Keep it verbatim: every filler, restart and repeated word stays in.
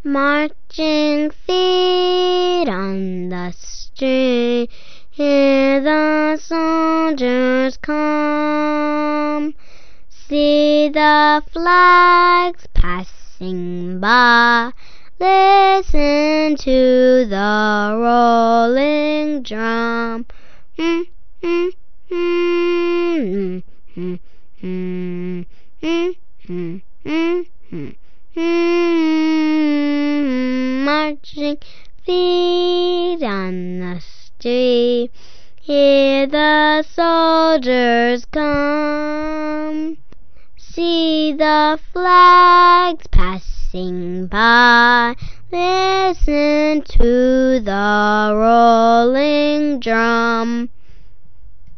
Marching feet on the street, hear the soldiers come. See the flags passing by, listen to the rolling drum. Mm, mm, mm, mm, mm, mm, mm, mm, mm, mm. Marching feet on the street, hear the soldiers come. See the flags passing by, listen to the rolling drum.